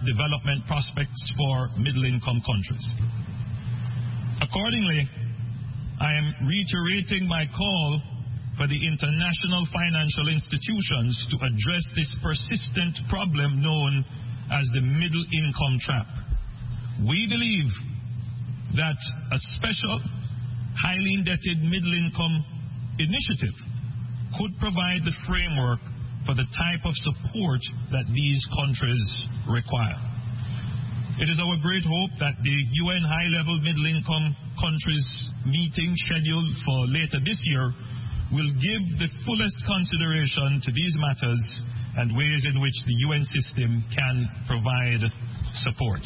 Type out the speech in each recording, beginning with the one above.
development prospects for middle-income countries. Accordingly, I am reiterating my call for the international financial institutions to address this persistent problem known as the middle-income trap. We believe that a special, highly indebted middle-income initiative could provide the framework for the type of support that these countries require. It is our great hope that the UN High-Level Middle-Income Countries meeting scheduled for later this year will give the fullest consideration to these matters and ways in which the UN system can provide support.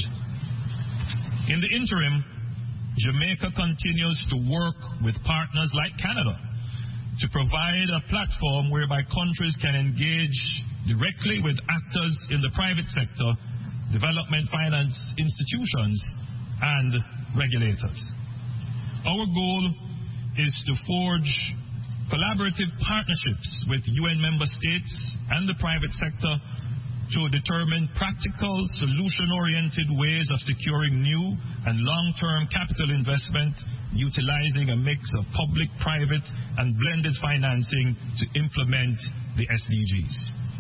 In the interim, Jamaica continues to work with partners like Canada to provide a platform whereby countries can engage directly with actors in the private sector, development finance institutions, and regulators. Our goal is to forge collaborative partnerships with UN member states and the private sector to determine practical, solution-oriented ways of securing new and long-term capital investment, utilizing a mix of public, private, and blended financing to implement the SDGs.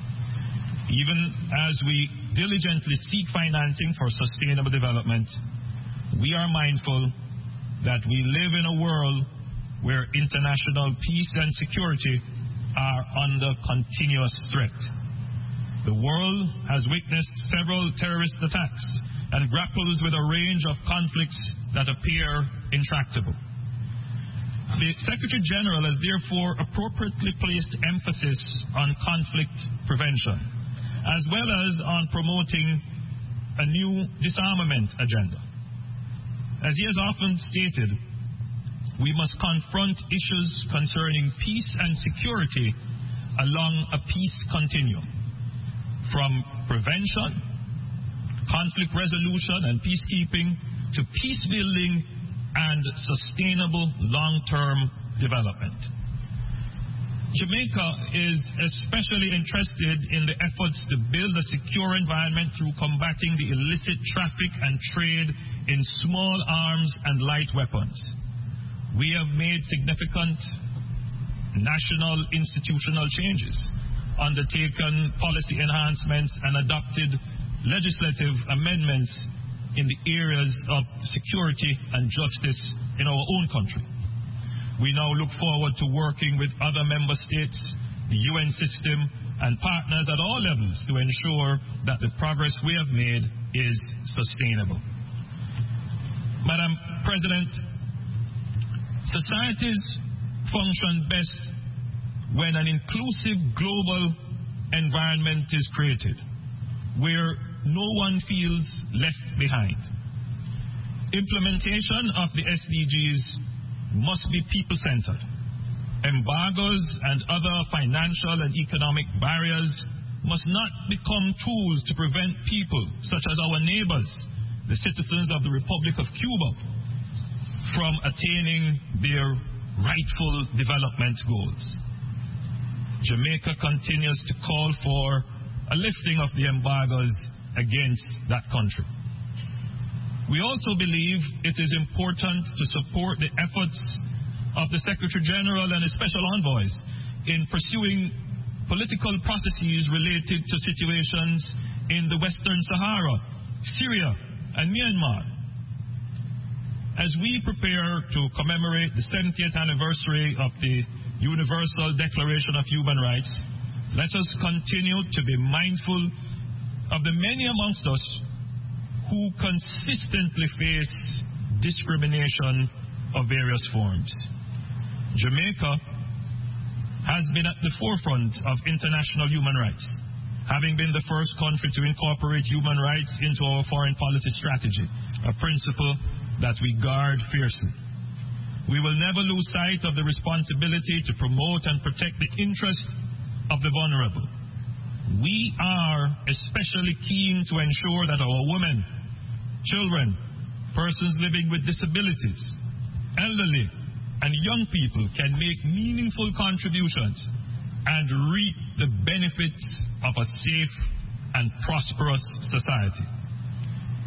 Even as we diligently seek financing for sustainable development, we are mindful that we live in a world where international peace and security are under continuous threat. The world has witnessed several terrorist attacks and grapples with a range of conflicts that appear intractable. The Secretary General has therefore appropriately placed emphasis on conflict prevention, as well as on promoting a new disarmament agenda. As he has often stated, we must confront issues concerning peace and security along a peace continuum, from prevention, conflict resolution, and peacekeeping to peace building and sustainable long-term development. Jamaica is especially interested in the efforts to build a secure environment through combating the illicit traffic and trade in small arms and light weapons. We have made significant national institutional changes, undertaken policy enhancements, and adopted legislative amendments in the areas of security and justice in our own country. We now look forward to working with other member states, the UN system, and partners at all levels to ensure that the progress we have made is sustainable. Madam President, societies function best when an inclusive global environment is created, where no one feels left behind. Implementation of the SDGs must be people-centered. Embargoes and other financial and economic barriers must not become tools to prevent people, such as our neighbors, the citizens of the Republic of Cuba, from attaining their rightful development goals. Jamaica continues to call for a lifting of the embargoes against that country. We also believe it is important to support the efforts of the Secretary General and his special envoys in pursuing political processes related to situations in the Western Sahara, Syria, and Myanmar. As we prepare to commemorate the 70th anniversary of the Universal Declaration of Human Rights, let us continue to be mindful of the many amongst us who consistently face discrimination of various forms. Jamaica has been at the forefront of international human rights, having been the first country to incorporate human rights into our foreign policy strategy, a principle that we guard fiercely. We will never lose sight of the responsibility to promote and protect the interests of the vulnerable. We are especially keen to ensure that our women, children, persons living with disabilities, elderly, and young people can make meaningful contributions and reap the benefits of a safe and prosperous society.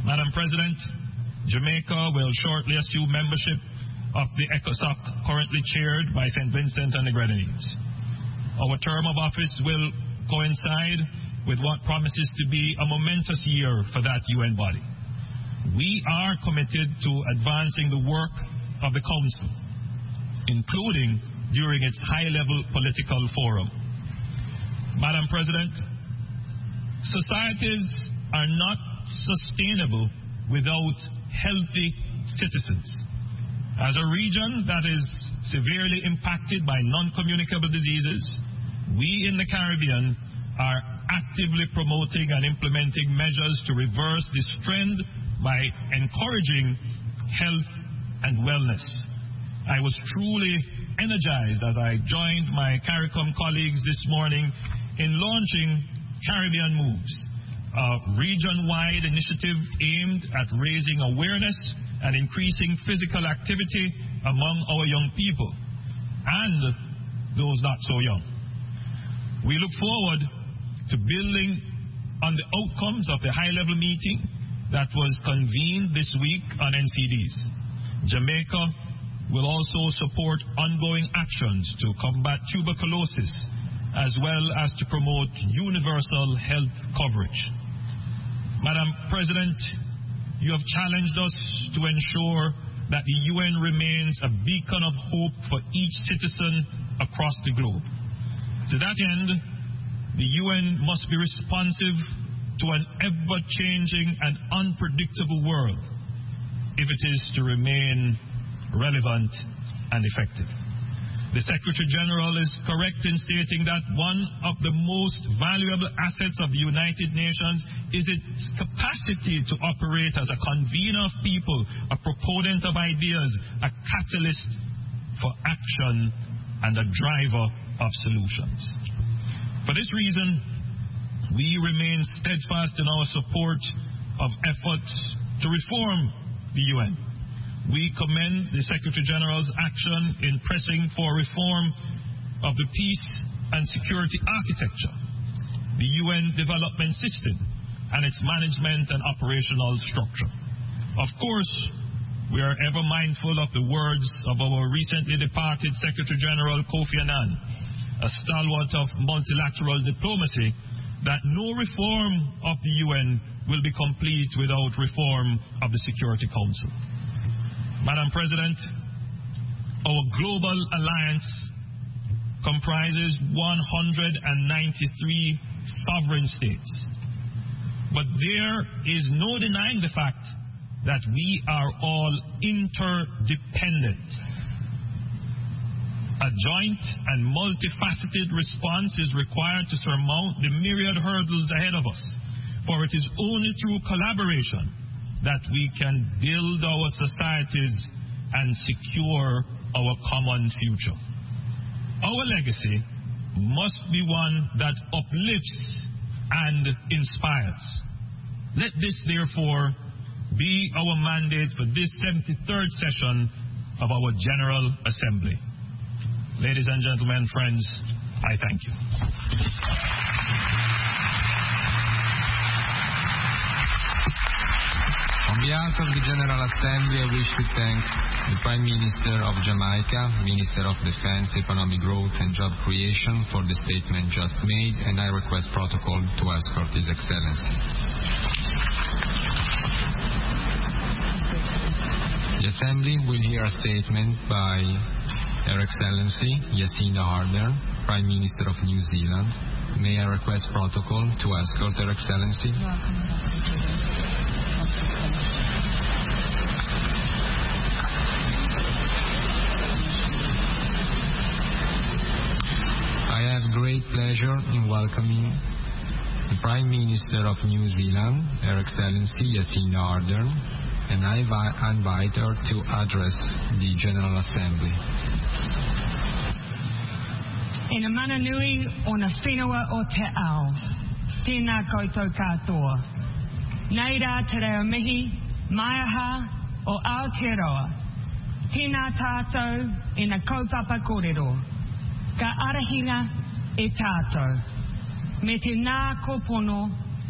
Madam President, Jamaica will shortly assume membership of the ECOSOC currently chaired by St. Vincent and the Grenadines. Our term of office will coincide with what promises to be a momentous year for that UN body. We are committed to advancing the work of the Council, including during its high-level political forum. Madam President, societies are not sustainable without healthy citizens. As a region that is severely impacted by non-communicable diseases, we in the Caribbean are actively promoting and implementing measures to reverse this trend by encouraging health and wellness. I was truly energized as I joined my CARICOM colleagues this morning in launching Caribbean Moves, a region-wide initiative aimed at raising awareness and increasing physical activity among our young people and those not so young. We look forward to building on the outcomes of the high-level meeting that was convened this week on NCDs. Jamaica will also support ongoing actions to combat tuberculosis as well as to promote universal health coverage. Madam President, you have challenged us to ensure that the UN remains a beacon of hope for each citizen across the globe. To that end, the UN must be responsive to an ever-changing and unpredictable world if it is to remain relevant and effective. The Secretary General is correct in stating that one of the most valuable assets of the United Nations is its capacity to operate as a convener of people, a proponent of ideas, a catalyst for action, and a driver of solutions. For this reason, we remain steadfast in our support of efforts to reform the UN. We commend the Secretary General's action in pressing for reform of the peace and security architecture, the UN development system, and its management and operational structure. Of course, we are ever mindful of the words of our recently departed Secretary General Kofi Annan, a stalwart of multilateral diplomacy, that no reform of the UN will be complete without reform of the Security Council. Madam President, our global alliance comprises 193 sovereign states. But there is no denying the fact that we are all interdependent. A joint and multifaceted response is required to surmount the myriad hurdles ahead of us, for it is only through collaboration that we can build our societies and secure our common future. Our legacy must be one that uplifts and inspires. Let this, therefore, be our mandate for this 73rd session of our General Assembly. Ladies and gentlemen, friends, I thank you. On behalf of the General Assembly, I wish to thank the Prime Minister of Jamaica, Minister of Defense, Economic Growth and Job Creation for the statement just made, and I request protocol to escort His Excellency. The Assembly will hear a statement by Her Excellency Jacinda Ardern, Prime Minister of New Zealand. May I request protocol to escort Her Excellency? I have great pleasure in welcoming the Prime Minister of New Zealand, Her Excellency Jacinda Ardern, and I invite her to address the General Assembly. Ina mana nui o na whenua o te ao. Tēnā koutou katoa. Nei rā te reo mihi, mai aha o Aotearoa. Tēnā tātou e na kaupapa kōrero. Ka arahina e tātou. Me te nā kopono,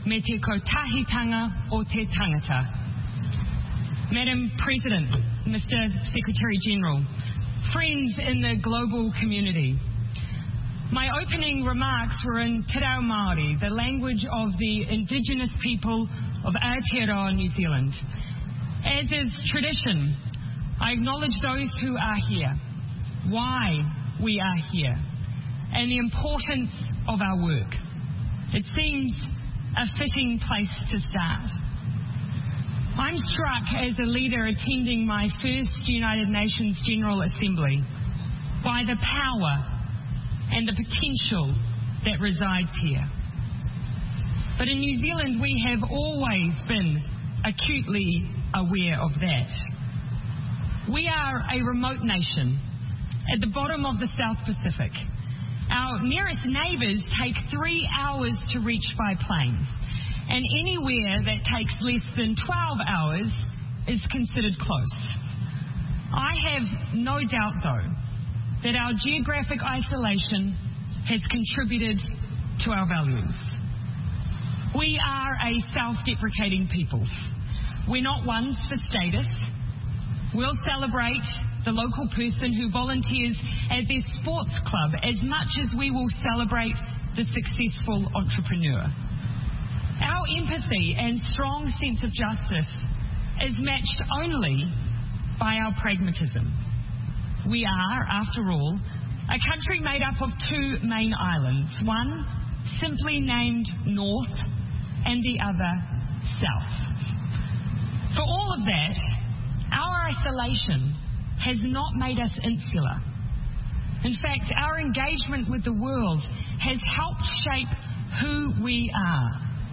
me te kotahitanga o te tangata. Madam President, Mr. Secretary General, friends in the global community, my opening remarks were in Te Reo Māori, the language of the Indigenous people of Aotearoa, New Zealand. As is tradition, I acknowledge those who are here, why we are here, and the importance of our work. It seems a fitting place to start. I'm struck as a leader attending my first United Nations General Assembly by the power and the potential that resides here. But in New Zealand, we have always been acutely aware of that. We are a remote nation at the bottom of the South Pacific. Our nearest neighbours take 3 hours to reach by plane, and anywhere that takes less than 12 hours is considered close. I have no doubt, though, that our geographic isolation has contributed to our values. We are a self-deprecating people. We're not ones for status. We'll celebrate the local person who volunteers at their sports club as much as we will celebrate the successful entrepreneur. Our empathy and strong sense of justice is matched only by our pragmatism. We are, after all, a country made up of 2 main islands, one simply named North and the other South. For all of that, our isolation has not made us insular. In fact, our engagement with the world has helped shape who we are.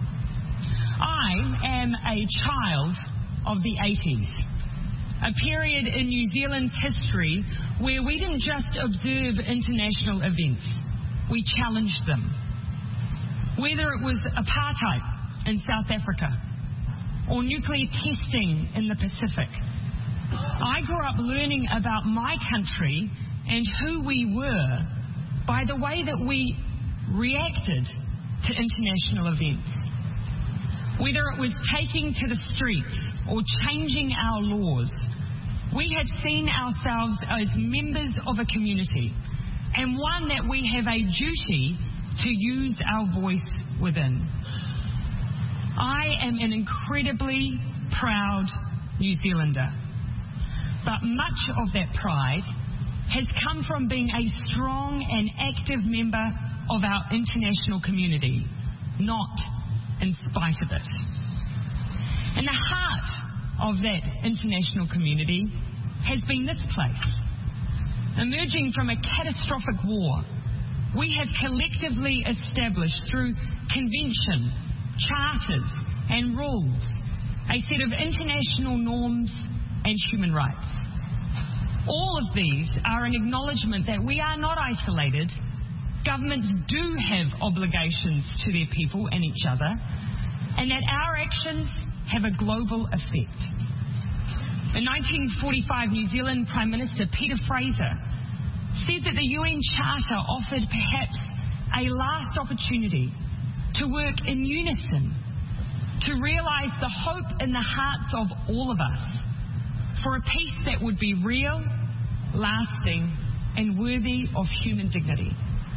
I am a child of the 80s. A period in New Zealand's history where we didn't just observe international events, we challenged them. Whether it was apartheid in South Africa or nuclear testing in the Pacific, I grew up learning about my country and who we were by the way that we reacted to international events. Whether it was taking to the streets or changing our laws, we have seen ourselves as members of a community and one that we have a duty to use our voice within. I am an incredibly proud New Zealander, but much of that pride has come from being a strong and active member of our international community, not in spite of it. And the heart of that international community has been this place. Emerging from a catastrophic war, we have collectively established through convention, charters and rules a set of international norms and human rights. All of these are an acknowledgement that we are not isolated. Governments do have obligations to their people and each other, and that our actions have a global effect. In 1945, New Zealand Prime Minister Peter Fraser said that the UN Charter offered perhaps a last opportunity to work in unison, to realise the hope in the hearts of all of us for a peace that would be real, lasting, and worthy of human dignity.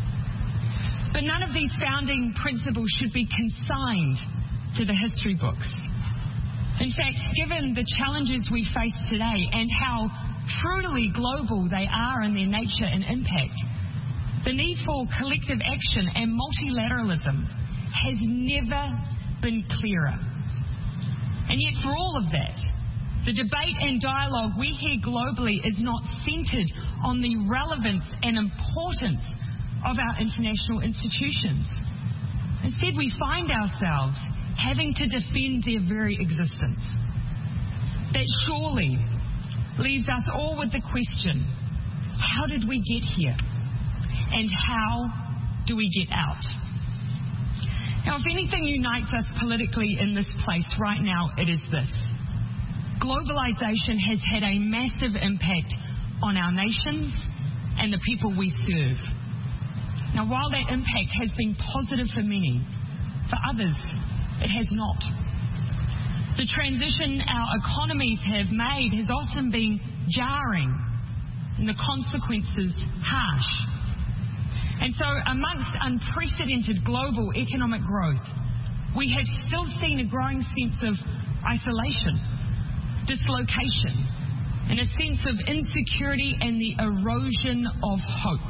But none of these founding principles should be consigned to the history books. In fact, given the challenges we face today and how truly global they are in their nature and impact, the need for collective action and multilateralism has never been clearer. And yet for all of that, the debate and dialogue we hear globally is not centred on the relevance and importance of our international institutions. Instead, we find ourselves having to defend their very existence. That surely leaves us all with the question, how did we get here? And how do we get out? Now, if anything unites us politically in this place right now, it is this. Globalization has had a massive impact on our nations and the people we serve. Now, while that impact has been positive for many, for others, It has not. The transition our economies have made has often been jarring and the consequences harsh. And so amongst unprecedented global economic growth, we have still seen a growing sense of isolation, dislocation, and a sense of insecurity and the erosion of hope.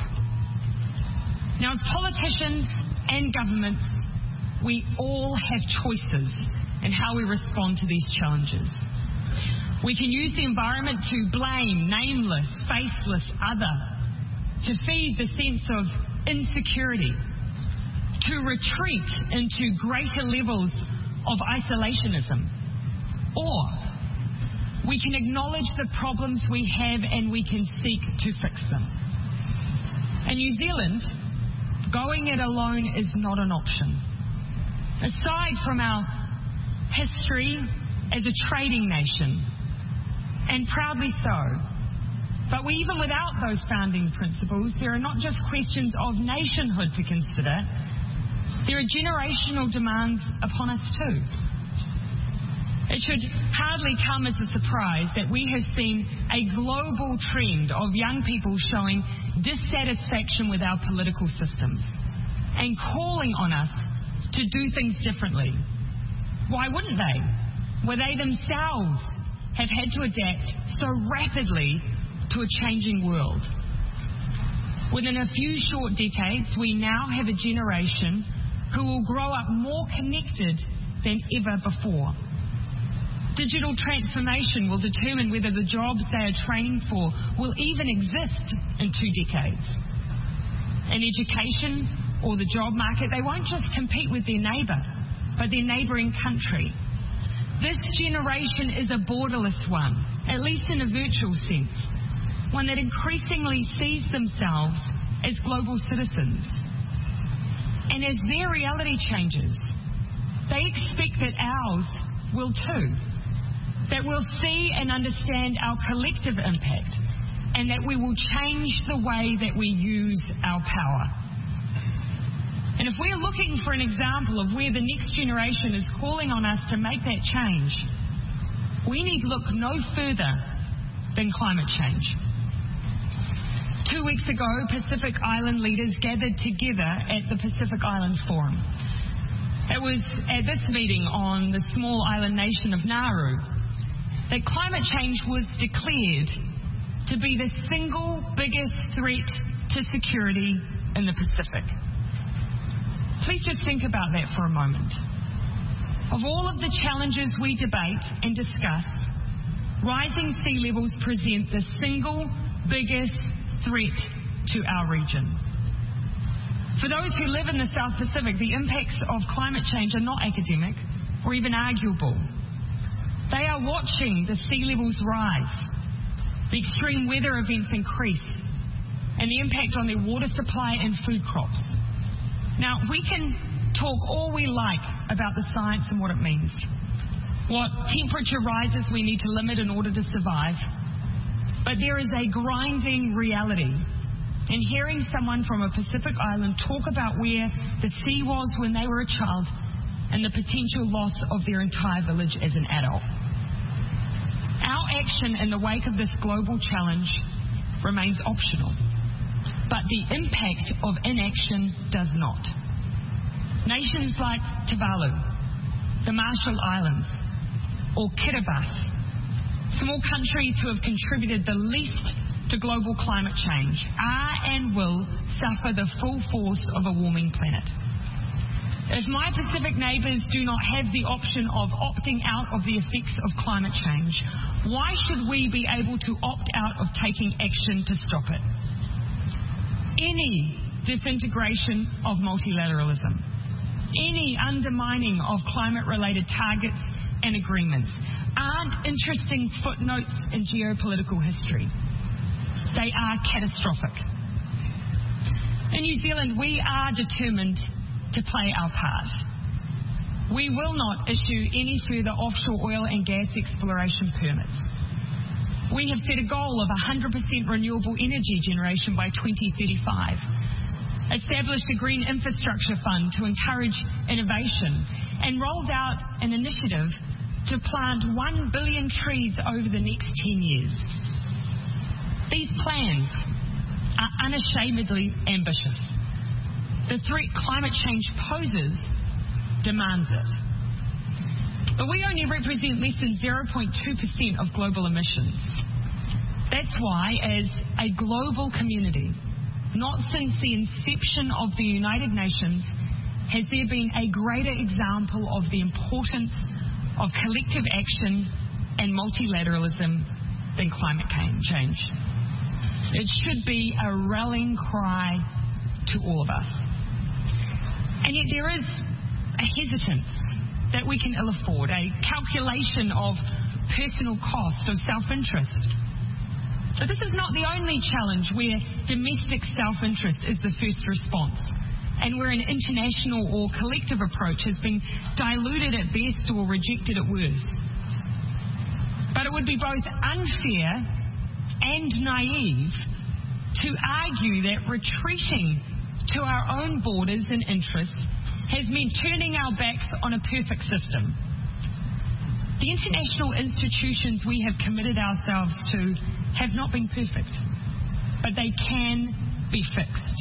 Now, as politicians and governments, we all have choices in how we respond to these challenges. We can use the environment to blame nameless, faceless other, to feed the sense of insecurity, to retreat into greater levels of isolationism. Or we can acknowledge the problems we have and we can seek to fix them. In New Zealand, going it alone is not an option. Aside from our history as a trading nation, and proudly so, but even without those founding principles, there are not just questions of nationhood to consider, there are generational demands upon us too. It should hardly come as a surprise that we have seen a global trend of young people showing dissatisfaction with our political systems and calling on us to do things differently. Why wouldn't they? Where they themselves have had to adapt so rapidly to a changing world. Within a few short decades, we now have a generation who will grow up more connected than ever before. Digital transformation will determine whether the jobs they are training for will even exist in 2 decades. In education or the job market, they won't just compete with their neighbour, but their neighbouring country. This generation is a borderless one, at least in a virtual sense, one that increasingly sees themselves as global citizens. And as their reality changes, they expect that ours will too, that we'll see and understand our collective impact, and that we will change the way that we use our power. And if we're looking for an example of where the next generation is calling on us to make that change, we need look no further than climate change. 2 weeks ago, Pacific Island leaders gathered together at the Pacific Island Forum. It was at this meeting on the small island nation of Nauru that climate change was declared to be the single biggest threat to security in the Pacific. Please just think about that for a moment. Of all of the challenges we debate and discuss, rising sea levels present the single biggest threat to our region. For those who live in the South Pacific, the impacts of climate change are not academic or even arguable. They are watching the sea levels rise, the extreme weather events increase, and the impact on their water supply and food crops. Now, we can talk all we like about the science and what it means, what temperature rises we need to limit in order to survive, but there is a grinding reality in hearing someone from a Pacific island talk about where the sea was when they were a child and the potential loss of their entire village as an adult. Our action in the wake of this global challenge remains optional, but the impact of inaction does not. Nations like Tuvalu, the Marshall Islands, or Kiribati, small countries who have contributed the least to global climate change, are and will suffer the full force of a warming planet. If my Pacific neighbours do not have the option of opting out of the effects of climate change, why should we be able to opt out of taking action to stop it? Any disintegration of multilateralism, any undermining of climate-related targets and agreements aren't interesting footnotes in geopolitical history. They are catastrophic. In New Zealand, we are determined to play our part. We will not issue any further offshore oil and gas exploration permits. We have set a goal of 100% renewable energy generation by 2035. established a green infrastructure fund to encourage innovation, and rolled out an initiative to plant 1 billion trees over the next 10 years. These plans are unashamedly ambitious. The threat climate change poses demands it. But we only represent less than 0.2% of global emissions. That's why, as a global community, not since the inception of the United Nations has there been a greater example of the importance of collective action and multilateralism than climate change. It should be a rallying cry to all of us. And yet there is a hesitance that we can ill afford, a calculation of personal cost, of self-interest. But this is not the only challenge where domestic self-interest is the first response, and where an international or collective approach has been diluted at best or rejected at worst. But it would be both unfair and naive to argue that retreating to our own borders and interests has meant turning our backs on a perfect system. The international institutions we have committed ourselves to have not been perfect, but they can be fixed.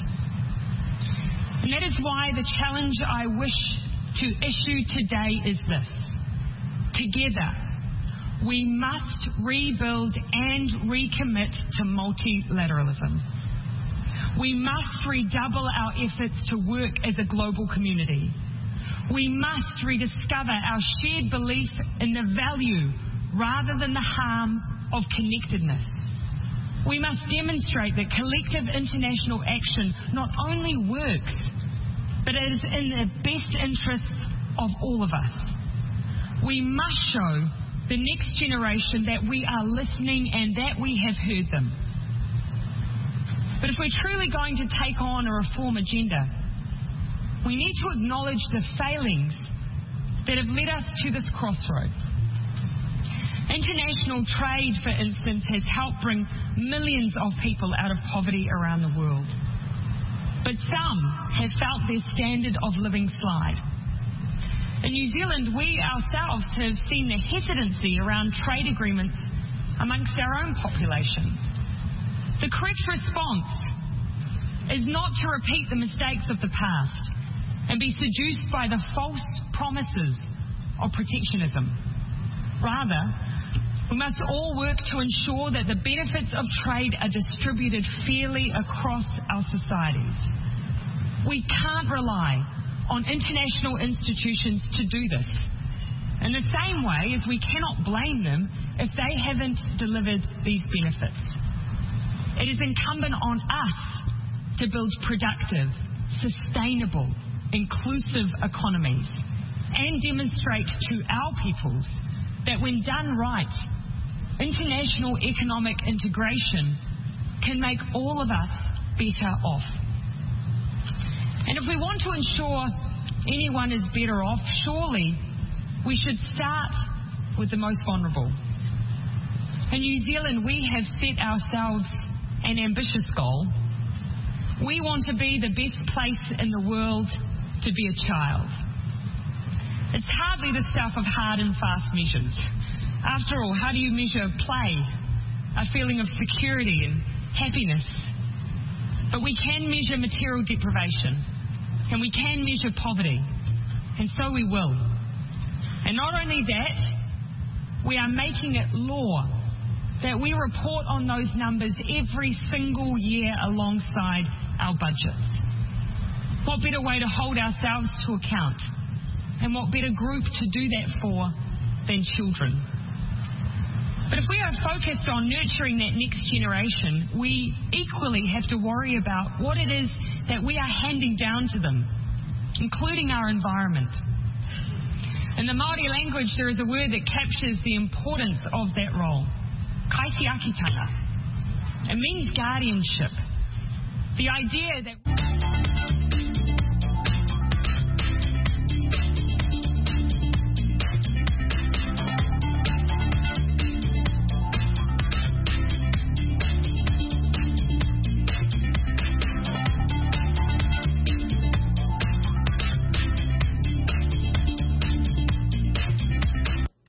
And that is why the challenge I wish to issue today is this. Together, we must rebuild and recommit to multilateralism. We must redouble our efforts to work as a global community. We must rediscover our shared belief in the value rather than the harm of connectedness. We must demonstrate that collective international action not only works, but it is in the best interests of all of us. We must show the next generation that we are listening and that we have heard them. But if we're truly going to take on a reform agenda, we need to acknowledge the failings that have led us to this crossroad. International trade, for instance, has helped bring millions of people out of poverty around the world. But some have felt their standard of living slide. In New Zealand, we ourselves have seen the hesitancy around trade agreements amongst our own population. The correct response is not to repeat the mistakes of the past and be seduced by the false promises of protectionism. Rather, we must all work to ensure that the benefits of trade are distributed fairly across our societies. We can't rely on international institutions to do this, in the same way as we cannot blame them if they haven't delivered these benefits. It is incumbent on us to build productive, sustainable, inclusive economies and demonstrate to our peoples that when done right, international economic integration can make all of us better off. And if we want to ensure anyone is better off, surely we should start with the most vulnerable. In New Zealand, we have set ourselves an ambitious goal. We want to be the best place in the world to be a child. It's hardly the stuff of hard and fast measures. After all, how do you measure play, a feeling of security and happiness? But we can measure material deprivation, and we can measure poverty, and so we will. And not only that, we are making it law that we report on those numbers every single year alongside our budgets. What better way to hold ourselves to account? And what better group to do that for than children? But if we are focused on nurturing that next generation, we equally have to worry about what it is that we are handing down to them, including our environment. In the Māori language, there is a word that captures the importance of that role. Kaitiakitanga. It means guardianship. The idea that